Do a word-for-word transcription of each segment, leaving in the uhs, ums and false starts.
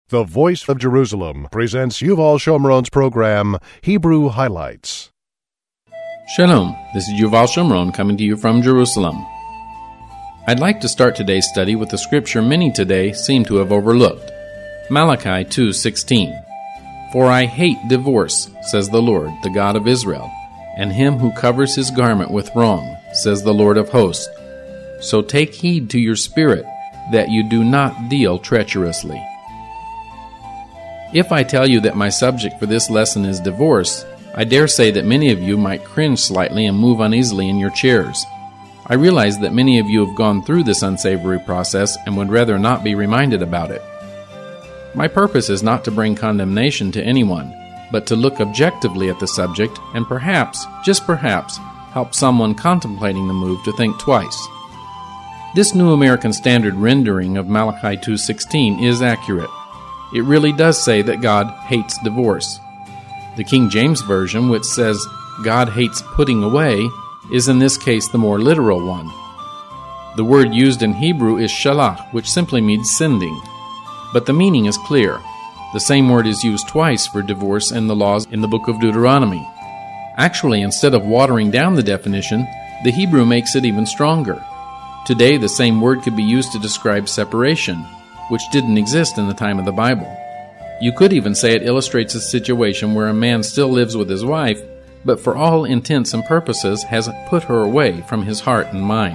The Voice of Jerusalem presents Yuval Shomron's program, Hebrew Highlights. Shalom, this is Yuval Shomron coming to you from Jerusalem. I'd like to start today's study with the scripture many today seem to have overlooked, Malachi two sixteen. For I hate divorce, says the Lord, the God of Israel, and him who covers his garment with wrong, says the Lord of hosts. So take heed to your spirit, that you do not deal treacherously. If I tell you that my subject for this lesson is divorce, I dare say that many of you might cringe slightly and move uneasily in your chairs. I realize that many of you have gone through this unsavory process and would rather not be reminded about it. My purpose is not to bring condemnation to anyone, but to look objectively at the subject and perhaps, just perhaps, help someone contemplating the move to think twice. This New American Standard rendering of Malachi two sixteen is accurate. It really does say that God hates divorce. The King James Version, which says God hates putting away, is in this case the more literal one. The word used in Hebrew is shalach, which simply means sending. But the meaning is clear. The same word is used twice for divorce in the laws in the book of Deuteronomy. Actually, instead of watering down the definition, the Hebrew makes it even stronger. Today, the same word could be used to describe separation, which didn't exist in the time of the Bible. You could even say it illustrates a situation where a man still lives with his wife, but for all intents and purposes has put her away from his heart and mind.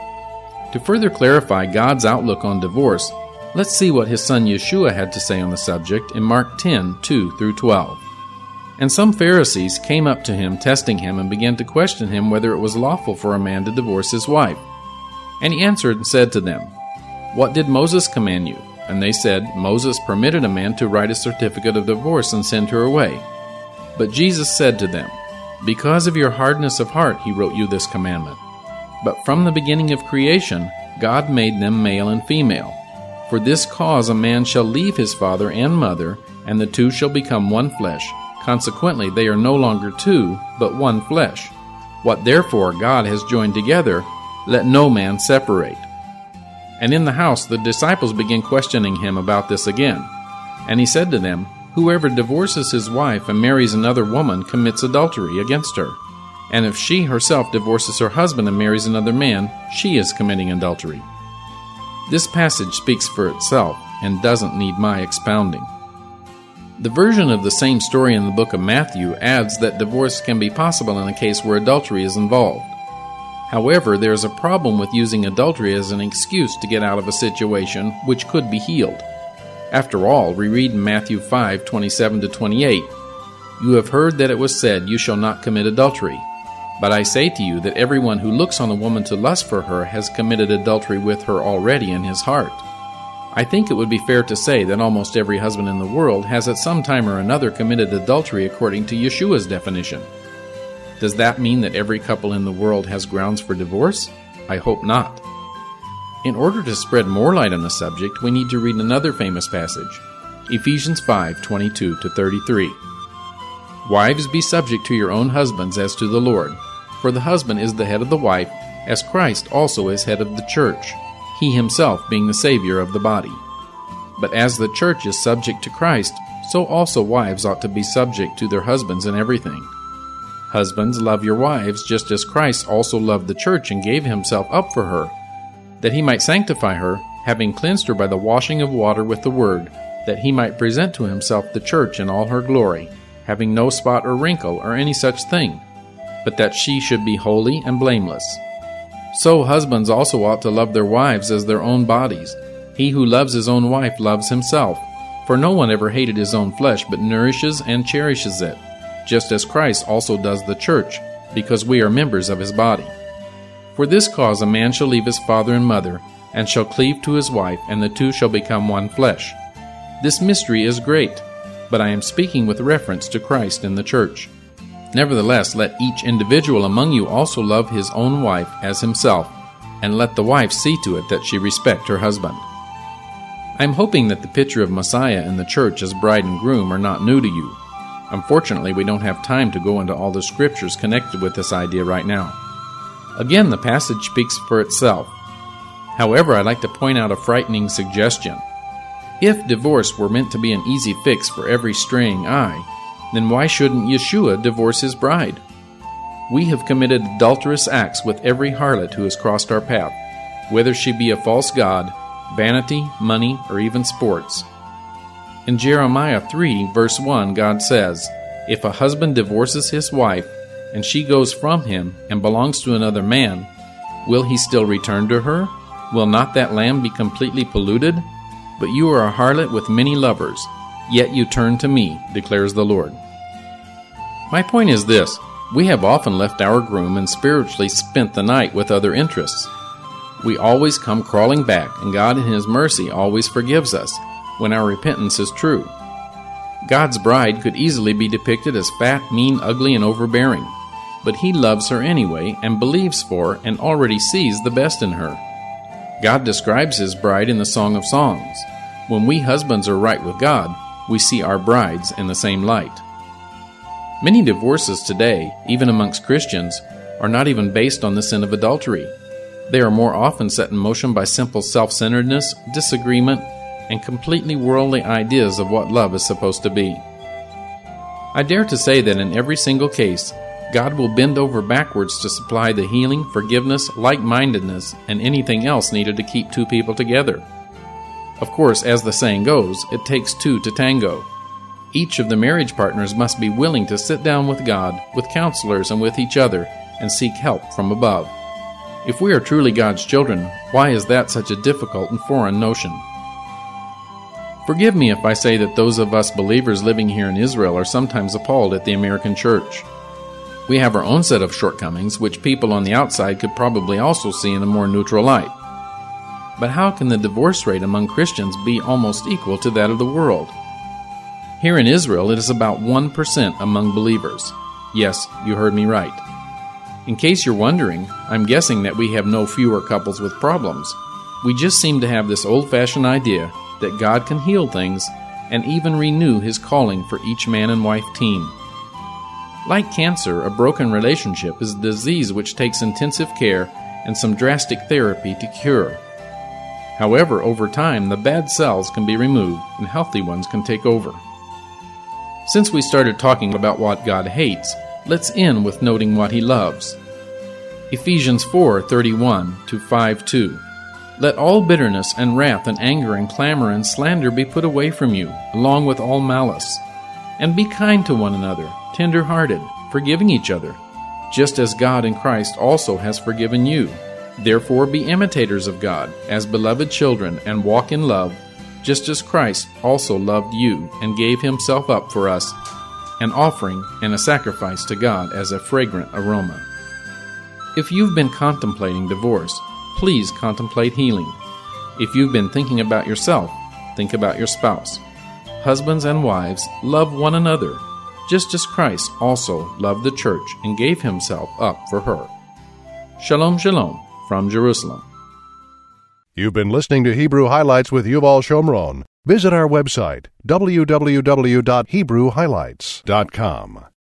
To further clarify God's outlook on divorce, let's see what his son Yeshua had to say on the subject in Mark ten, two through twelve. And some Pharisees came up to him, testing him, and began to question him whether it was lawful for a man to divorce his wife. And he answered and said to them, What did Moses command you? And they said, Moses permitted a man to write a certificate of divorce and send her away. But Jesus said to them, Because of your hardness of heart he wrote you this commandment. But from the beginning of creation, God made them male and female. For this cause a man shall leave his father and mother, and the two shall become one flesh. Consequently, they are no longer two, but one flesh. What therefore God has joined together, let no man separate. And in the house the disciples began questioning him about this again. And he said to them, Whoever divorces his wife and marries another woman commits adultery against her. And if she herself divorces her husband and marries another man, she is committing adultery. This passage speaks for itself and doesn't need my expounding. The version of the same story in the book of Matthew adds that divorce can be possible in a case where adultery is involved. However, there is a problem with using adultery as an excuse to get out of a situation which could be healed. After all, we read in Matthew five, twenty-seven to twenty-eight, You have heard that it was said, You shall not commit adultery. But I say to you that everyone who looks on a woman to lust for her has committed adultery with her already in his heart. I think it would be fair to say that almost every husband in the world has at some time or another committed adultery according to Yeshua's definition. Does that mean that every couple in the world has grounds for divorce? I hope not. In order to spread more light on the subject, we need to read another famous passage, Ephesians five, twenty-two to thirty-three. Wives, be subject to your own husbands as to the Lord, for the husband is the head of the wife, as Christ also is head of the church, he himself being the Savior of the body. But as the church is subject to Christ, so also wives ought to be subject to their husbands in everything. Husbands, love your wives, just as Christ also loved the church and gave himself up for her, that he might sanctify her, having cleansed her by the washing of water with the word, that he might present to himself the church in all her glory, having no spot or wrinkle or any such thing, but that she should be holy and blameless. So husbands also ought to love their wives as their own bodies. He who loves his own wife loves himself, for no one ever hated his own flesh, but nourishes and cherishes it, just as Christ also does the church, because we are members of his body. For this cause a man shall leave his father and mother, and shall cleave to his wife, and the two shall become one flesh. This mystery is great, but I am speaking with reference to Christ and the church. Nevertheless, let each individual among you also love his own wife as himself, and let the wife see to it that she respect her husband. I am hoping that the picture of Messiah and the church as bride and groom are not new to you. Unfortunately, we don't have time to go into all the scriptures connected with this idea right now. Again, the passage speaks for itself. However, I'd like to point out a frightening suggestion. If divorce were meant to be an easy fix for every straying eye, then why shouldn't Yeshua divorce his bride? We have committed adulterous acts with every harlot who has crossed our path, whether she be a false god, vanity, money, or even sports. In Jeremiah three, verse one, God says, "If a husband divorces his wife, and she goes from him and belongs to another man, will he still return to her? Will not that land be completely polluted? But you are a harlot with many lovers, yet you turn to me, declares the Lord." My point is this: we have often left our groom and spiritually spent the night with other interests. We always come crawling back, and God in His mercy always forgives us when our repentance is true. God's bride could easily be depicted as fat, mean, ugly, and overbearing, but He loves her anyway and believes for and already sees the best in her. God describes His bride in the Song of Songs. When we husbands are right with God, we see our brides in the same light. Many divorces today, even amongst Christians, are not even based on the sin of adultery. They are more often set in motion by simple self-centeredness, disagreement, and completely worldly ideas of what love is supposed to be. I dare to say that in every single case, God will bend over backwards to supply the healing, forgiveness, like-mindedness, and anything else needed to keep two people together. Of course, as the saying goes, it takes two to tango. Each of the marriage partners must be willing to sit down with God, with counselors, and with each other, and seek help from above. If we are truly God's children, why is that such a difficult and foreign notion? Forgive me if I say that those of us believers living here in Israel are sometimes appalled at the American church. We have our own set of shortcomings, which people on the outside could probably also see in a more neutral light. But how can the divorce rate among Christians be almost equal to that of the world? Here in Israel, it is about one percent among believers. Yes, you heard me right. In case you're wondering, I'm guessing that we have no fewer couples with problems. We just seem to have this old-fashioned idea that God can heal things and even renew His calling for each man and wife team. Like cancer, a broken relationship is a disease which takes intensive care and some drastic therapy to cure. However, over time, the bad cells can be removed and healthy ones can take over. Since we started talking about what God hates, let's end with noting what He loves. Ephesians four thirty-one to five two. "Let all bitterness and wrath and anger and clamor and slander be put away from you, along with all malice. And be kind to one another, tender-hearted, forgiving each other, just as God in Christ also has forgiven you. Therefore be imitators of God, as beloved children, and walk in love, just as Christ also loved you and gave Himself up for us, an offering and a sacrifice to God as a fragrant aroma." If you've been contemplating divorce, please contemplate healing. If you've been thinking about yourself, think about your spouse. Husbands and wives, love one another, just as Christ also loved the church and gave Himself up for her. Shalom, shalom, from Jerusalem. You've been listening to Hebrew Highlights with Yuval Shomron. Visit our website, w w w dot hebrew highlights dot com.